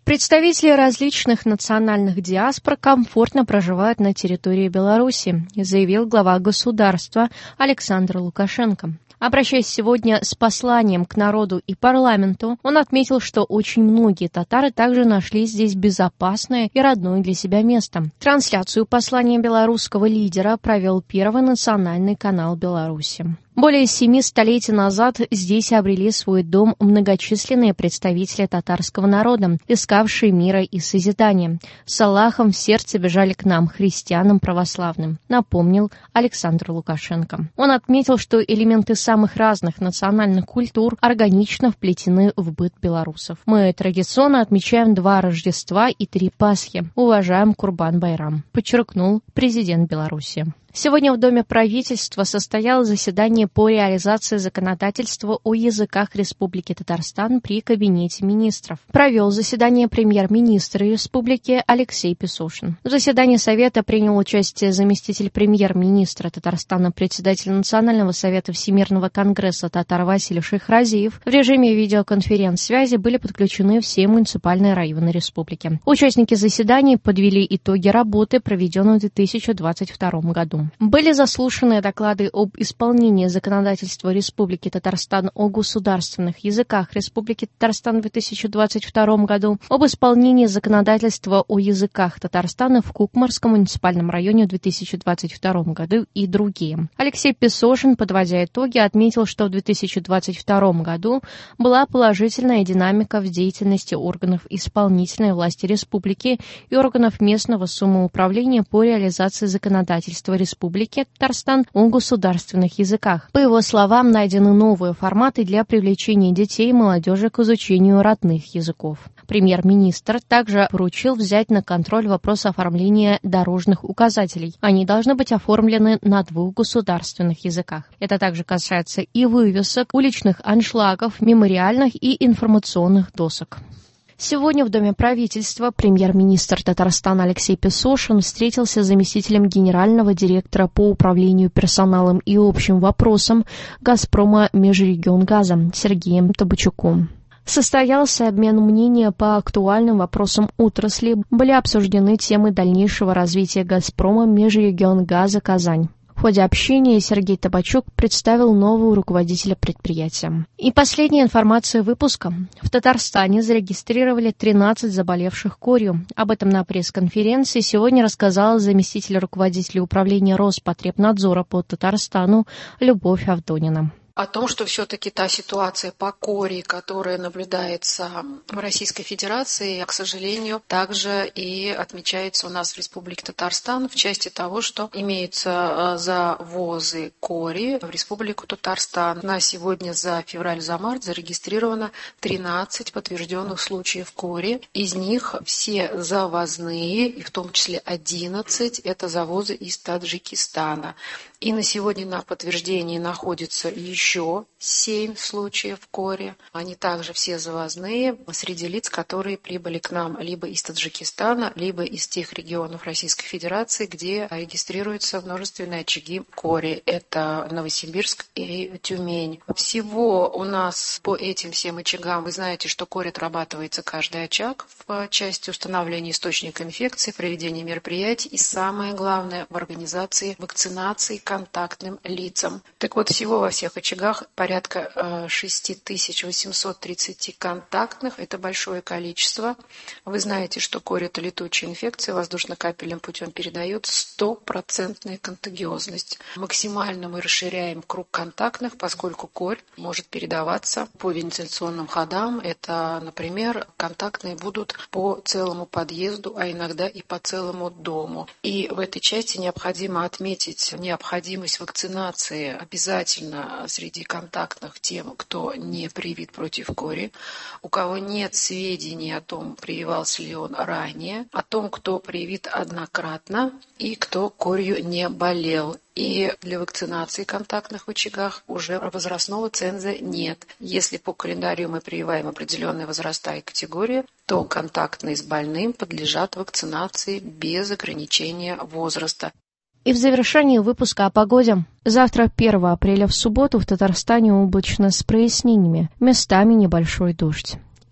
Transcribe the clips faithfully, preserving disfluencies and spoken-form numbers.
Представители различных национальных диаспор комфортно проживают на территории Беларуси, заявил глава государства Александр Лукашенко. Обращаясь сегодня с посланием к народу и парламенту, он отметил, что очень многие татары также нашли здесь безопасное и родное для себя место. Трансляцию послания белорусского лидера провел Первый национальный канал Беларуси. Более семи столетий назад здесь обрели свой дом многочисленные представители татарского народа, искавшие мира и созидания. С Аллахом в сердце бежали к нам, христианам православным, напомнил Александр Лукашенко. Он отметил, что элементы самых разных национальных культур органично вплетены в быт белорусов. Мы традиционно отмечаем два Рождества и три Пасхи, уважаем Курбан-Байрам, подчеркнул президент Беларуси. Сегодня в Доме правительства состоялось заседание по реализации законодательства о языках Республики Татарстан при Кабинете министров. Провел заседание премьер-министр Республики Алексей Песошин. В заседании Совета принял участие заместитель премьер-министра Татарстана, председатель Национального совета Всемирного конгресса татар Василий Шейхразиев. В режиме видеоконференц-связи были подключены все муниципальные районы республики. Участники заседаний подвели итоги работы, проведенной в две тысячи двадцать втором году. Были заслушаны доклады об исполнении законодательства Республики Татарстан о государственных языках Республики Татарстан в две тысячи двадцать втором году, об исполнении законодательства о языках Татарстана в Кукмарском муниципальном районе в две тысячи двадцать втором году и другие. Алексей Песошин, подводя итоги, отметил, что в две тысячи двадцать втором году была положительная динамика в деятельности органов исполнительной власти республики и органов местного самоуправления по реализации законодательства Республики Республики Татарстан о государственных языках. По его словам, найдены новые форматы для привлечения детей и молодежи к изучению родных языков. Премьер-министр также поручил взять на контроль вопрос оформления дорожных указателей. Они должны быть оформлены на двух государственных языках. Это также касается и вывесок, уличных аншлагов, мемориальных и информационных досок. Сегодня в Доме правительства премьер-министр Татарстана Алексей Песошин встретился с заместителем генерального директора по управлению персоналом и общим вопросам «Газпрома Межрегионгаза» Сергеем Табачуком. Состоялся обмен мнения по актуальным вопросам отрасли, были обсуждены темы дальнейшего развития «Газпрома Межрегионгаза Казань». В ходе общения Сергей Табачук представил нового руководителя предприятия. И последняя информация выпуска. В Татарстане зарегистрировали тринадцать заболевших корью. Об этом на пресс-конференции сегодня рассказала заместитель руководителя управления Роспотребнадзора по Татарстану Любовь Авдонина. О том, что все-таки та ситуация по кори, которая наблюдается в Российской Федерации, к сожалению, также и отмечается у нас в Республике Татарстан в части того, что имеются завозы кори в Республику Татарстан. На сегодня за февраль, за март зарегистрировано тринадцать подтвержденных случаев кори. Из них все завозные, и в том числе одиннадцать – это завозы из Таджикистана. И на сегодня на подтверждении находится еще семь случаев кори. Они также все завозные среди лиц, которые прибыли к нам либо из Таджикистана, либо из тех регионов Российской Федерации, где регистрируются множественные очаги кори. Это Новосибирск и Тюмень. Всего у нас по этим всем очагам, вы знаете, что кори отрабатывается каждый очаг в части установления источника инфекции, проведения мероприятий и, самое главное, в организации вакцинации контактным лицам. Так вот, всего во всех очагах порядка шесть тысяч восемьсот тридцать контактных. Это большое количество. Вы знаете, что кори – это летучая инфекция, воздушно-капельным путем передает стопроцентная контагиозность. Максимально мы расширяем круг контактных, поскольку корь может передаваться по вентиляционным ходам. Это, например, контактные будут по целому подъезду, а иногда и по целому дому. И в этой части необходимо отметить необходимость Необходимость вакцинации обязательно среди контактных тем, кто не привит против кори, у кого нет сведений о том, прививался ли он ранее, о том, кто привит однократно и кто корью не болел. И для вакцинации контактных в очагах уже возрастного ценза нет. Если по календарю мы прививаем определенные возраста и категории, то контактные с больным подлежат вакцинации без ограничения возраста. И в завершении выпуска о погоде. Завтра, первого апреля, в субботу, в Татарстане облачно с прояснениями, местами небольшой дождь.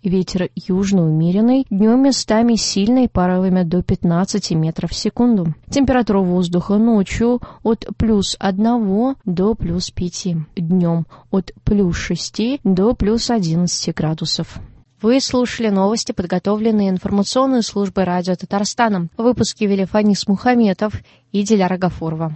Ветер южный умеренный, днем местами сильный, порывами до пятнадцати метров в секунду. Температура воздуха ночью от плюс одного до плюс пяти, днем от плюс шести до плюс одиннадцати градусов. Вы слушали новости, подготовленные информационной службой радио Татарстана. В выпуске вели Фанис Мухаметов и Диляра Гафурова.